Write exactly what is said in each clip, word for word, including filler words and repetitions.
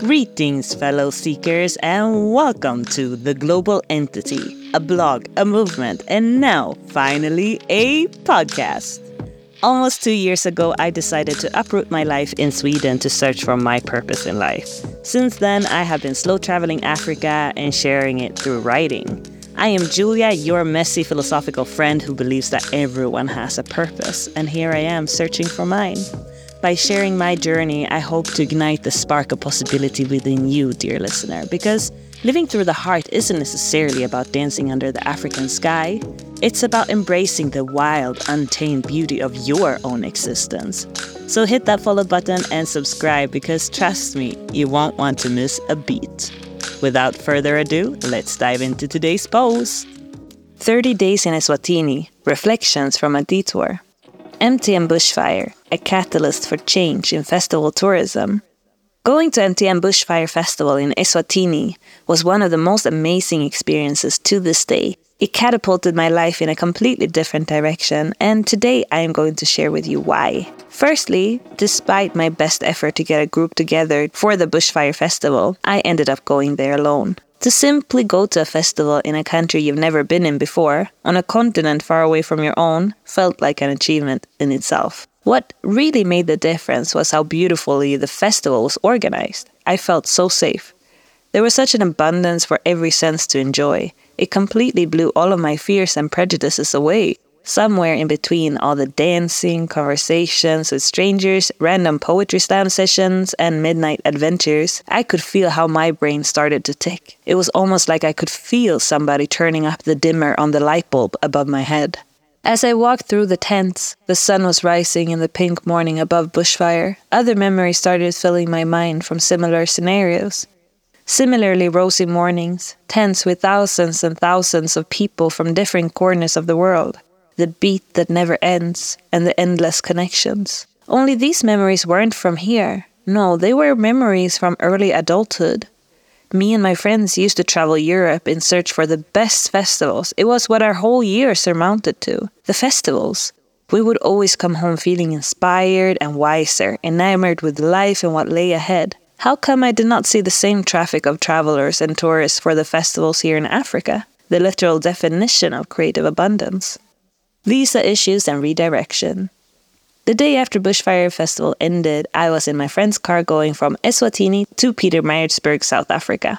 Greetings, fellow seekers, and welcome to The Global Entity, a blog, a movement, and now, finally, a podcast. Almost two years ago, I decided to uproot my life in Sweden to search for my purpose in life. Since then, I have been slow traveling Africa and sharing it through writing. I am Julia, your messy philosophical friend who believes that everyone has a purpose, and here I am searching for mine. By sharing my journey, I hope to ignite the spark of possibility within you, dear listener, because living through the heart isn't necessarily about dancing under the African sky. It's about embracing the wild, untamed beauty of your own existence. So hit that follow button and subscribe because trust me, you won't want to miss a beat. Without further ado, let's dive into today's post. thirty Days in Eswatini, Reflections from a Detour. M T M Bushfire, a catalyst for change in festival tourism. Going to M T M Bushfire Festival in Eswatini was one of the most amazing experiences to this day. It catapulted my life in a completely different direction, and today I am going to share with you why. Firstly, despite my best effort to get a group together for the Bushfire Festival, I ended up going there alone. To simply go to a festival in a country you've never been in before, on a continent far away from your own, felt like an achievement in itself. What really made the difference was how beautifully the festival was organized. I felt so safe. There was such an abundance for every sense to enjoy. It completely blew all of my fears and prejudices away. Somewhere in between all the dancing, conversations with strangers, random poetry slam sessions, and midnight adventures, I could feel how my brain started to tick. It was almost like I could feel somebody turning up the dimmer on the light bulb above my head. As I walked through the tents, the sun was rising in the pink morning above Bushfire. Other memories started filling my mind from similar scenarios. Similarly rosy mornings, tents with thousands and thousands of people from different corners of the world. The beat that never ends, and the endless connections. Only these memories weren't from here. No, they were memories from early adulthood. Me and my friends used to travel Europe in search for the best festivals. It was what our whole year surmounted to. The festivals. We would always come home feeling inspired and wiser, enamored with life and what lay ahead. How come I did not see the same traffic of travelers and tourists for the festivals here in Africa? The literal definition of creative abundance. Visa issues and redirection. The day after Bushfire Festival ended, I was in my friend's car going from Eswatini to Pietermaritzburg, South Africa.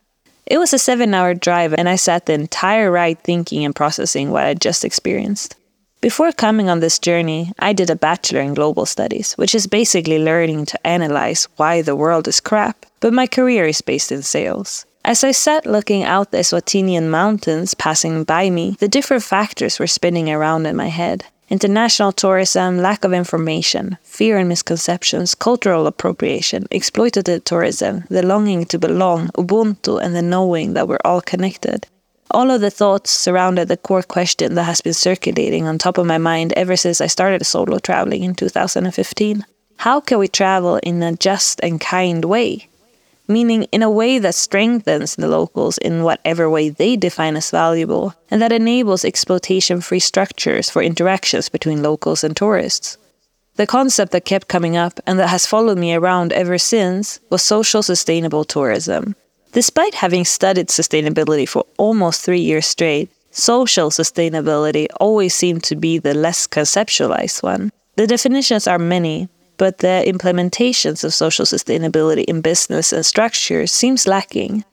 It was a seven-hour drive, and I sat the entire ride thinking and processing what I'd just experienced. Before coming on this journey, I did a Bachelor in Global Studies, which is basically learning to analyze why the world is crap, but my career is based in sales. As I sat looking out the Eswatinian mountains passing by me, the different factors were spinning around in my head. International tourism, lack of information, fear and misconceptions, cultural appropriation, exploitative tourism, the longing to belong, Ubuntu, and the knowing that we're all connected. All of the thoughts surrounded the core question that has been circulating on top of my mind ever since I started solo traveling in two thousand fifteen. How can we travel in a just and kind way? Meaning in a way that strengthens the locals in whatever way they define as valuable, and that enables exploitation-free structures for interactions between locals and tourists. The concept that kept coming up, and that has followed me around ever since, was social sustainable tourism. Despite having studied sustainability for almost three years straight, social sustainability always seemed to be the less conceptualized one. The definitions are many, but the implementations of social sustainability in business and structure seems lacking.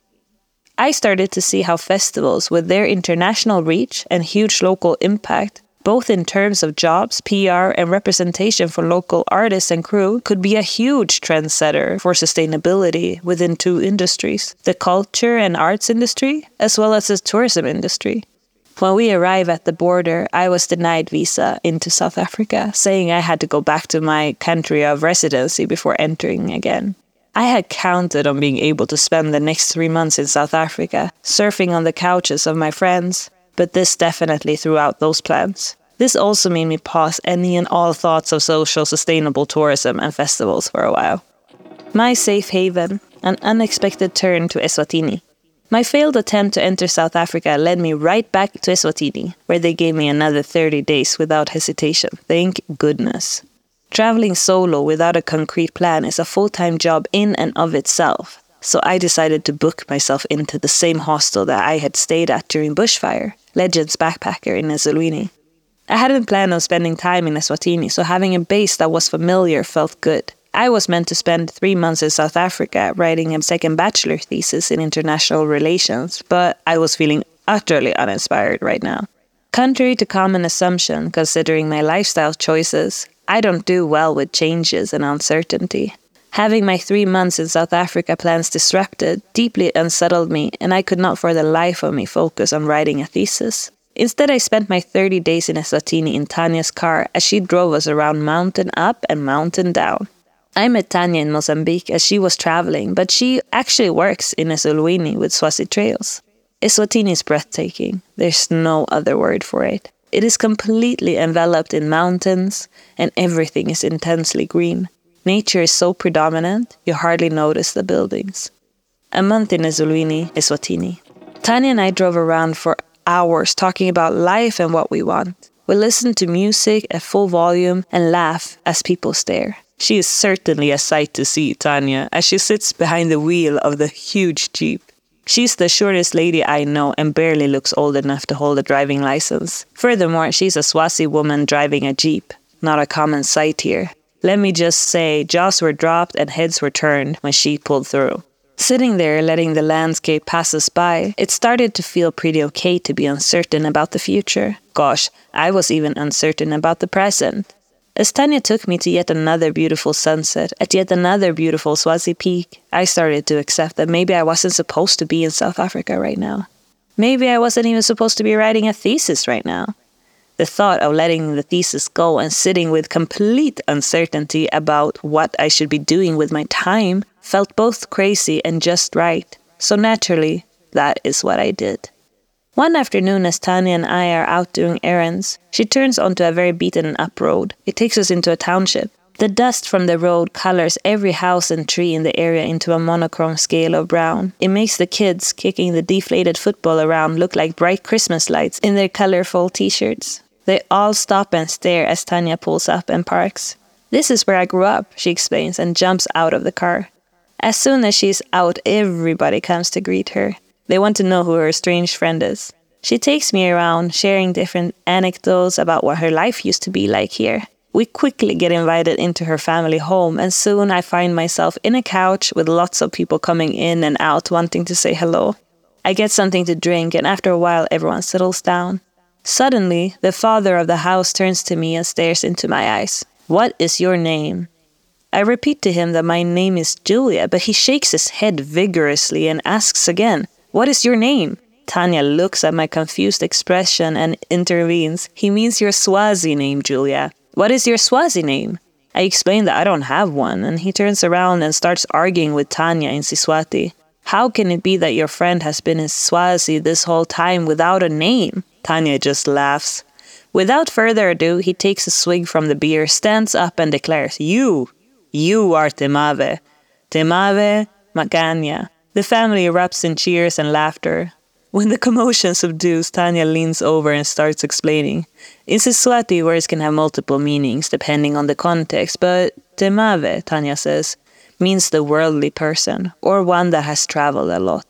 I started to see how festivals, with their international reach and huge local impact, both in terms of jobs, P R, and representation for local artists and crew, could be a huge trendsetter for sustainability within two industries, the culture and arts industry, as well as the tourism industry. When we arrived at the border, I was denied visa into South Africa, saying I had to go back to my country of residency before entering again. I had counted on being able to spend the next three months in South Africa, surfing on the couches of my friends, but this definitely threw out those plans. This also made me pause any and all thoughts of social sustainable tourism and festivals for a while. My safe haven, an unexpected turn to Eswatini. My failed attempt to enter South Africa led me right back to Eswatini, where they gave me another thirty days without hesitation. Thank goodness. Traveling solo without a concrete plan is a full-time job in and of itself. So I decided to book myself into the same hostel that I had stayed at during bushfire, Legends Backpacker in Ezulwini. I hadn't planned on spending time in Eswatini, so having a base that was familiar felt good. I was meant to spend three months in South Africa writing a second bachelor thesis in international relations, but I was feeling utterly uninspired right now. Contrary to common assumption, considering my lifestyle choices, I don't do well with changes and uncertainty. Having my three months in South Africa plans disrupted deeply unsettled me, and I could not for the life of me focus on writing a thesis. Instead, I spent my thirty days in Eswatini in Tanya's car as she drove us around mountain up and mountain down. I met Tanya in Mozambique as she was traveling, but she actually works in Ezulwini with Swazi Trails. Eswatini is breathtaking. There's no other word for it. It is completely enveloped in mountains, and everything is intensely green. Nature is so predominant, you hardly notice the buildings. A month in Ezulwini, Eswatini. Tanya and I drove around for hours talking about life and what we want. We listen to music at full volume and laugh as people stare. She is certainly a sight to see, Tanya, as she sits behind the wheel of the huge Jeep. She's the shortest lady I know and barely looks old enough to hold a driving license. Furthermore, she's a Swazi woman driving a Jeep, not a common sight here. Let me just say, jaws were dropped and heads were turned when she pulled through. Sitting there, letting the landscape pass us by, it started to feel pretty okay to be uncertain about the future. Gosh, I was even uncertain about the present. As Tanya took me to yet another beautiful sunset at yet another beautiful Swazi peak, I started to accept that maybe I wasn't supposed to be in South Africa right now. Maybe I wasn't even supposed to be writing a thesis right now. The thought of letting the thesis go and sitting with complete uncertainty about what I should be doing with my time felt both crazy and just right. So naturally, that is what I did. One afternoon, as Tanya and I are out doing errands, she turns onto a very beaten-up road. It takes us into a township. The dust from the road colors every house and tree in the area into a monochrome scale of brown. It makes the kids kicking the deflated football around look like bright Christmas lights in their colorful t-shirts. They all stop and stare as Tanya pulls up and parks. "This is where I grew up," she explains, and jumps out of the car. As soon as she's out, everybody comes to greet her. They want to know who her strange friend is. She takes me around, sharing different anecdotes about what her life used to be like here. We quickly get invited into her family home, and soon I find myself in a couch with lots of people coming in and out wanting to say hello. I get something to drink, and after a while everyone settles down. Suddenly, the father of the house turns to me and stares into my eyes. "What is your name?" I repeat to him that my name is Julia, but he shakes his head vigorously and asks again, "What is your name?" Tanya looks at my confused expression and intervenes. "He means your Swazi name, Julia. What is your Swazi name?" I explain that I don't have one, and he turns around and starts arguing with Tanya in Siswati. "How can it be that your friend has been in Swazi this whole time without a name?" Tanya just laughs. Without further ado, he takes a swig from the beer, stands up and declares, You, you are Temave. Temave Makanya. The family erupts in cheers and laughter. When the commotion subdues, Tanya leans over and starts explaining. In Siswati, words can have multiple meanings depending on the context, but Temave, Tanya says, means the worldly person, or one that has traveled a lot.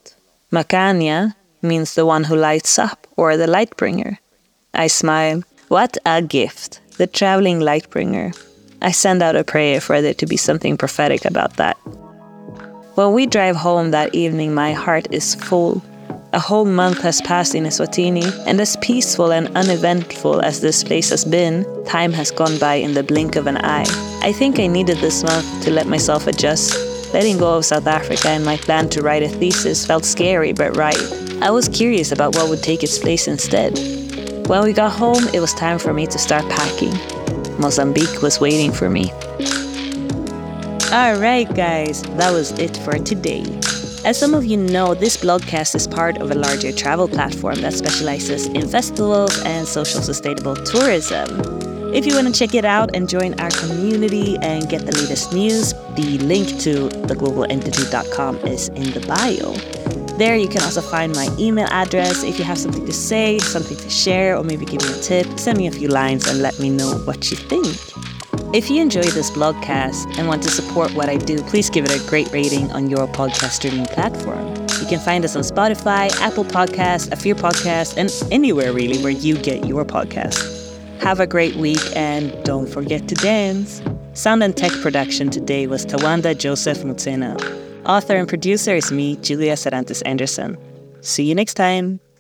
Makanya means the one who lights up, or the light bringer. I smile. What a gift, the traveling light bringer. I send out a prayer for there to be something prophetic about that. When we drive home that evening, my heart is full. A whole month has passed in Eswatini, and as peaceful and uneventful as this place has been, time has gone by in the blink of an eye. I think I needed this month to let myself adjust. Letting go of South Africa and my plan to write a thesis felt scary but right. I was curious about what would take its place instead. When we got home, it was time for me to start packing. Mozambique was waiting for me. Alright guys, that was it for today. As some of you know, this blogcast is part of a larger travel platform that specializes in festivals and social sustainable tourism. If you want to check it out and join our community and get the latest news, the link to the global entity dot com is in the bio. There you can also find my email address. If you have something to say, something to share, or maybe give me a tip, send me a few lines and let me know what you think. If you enjoy this blogcast and want to support what I do, please give it a great rating on your podcast streaming platform. You can find us on Spotify, Apple Podcasts, Afear Podcast, and anywhere really where you get your podcast. Have a great week and don't forget to dance. Sound and tech production today was Tawanda Joseph Mutsena. Author and producer is me, Julia Sarantes Anderson. See you next time.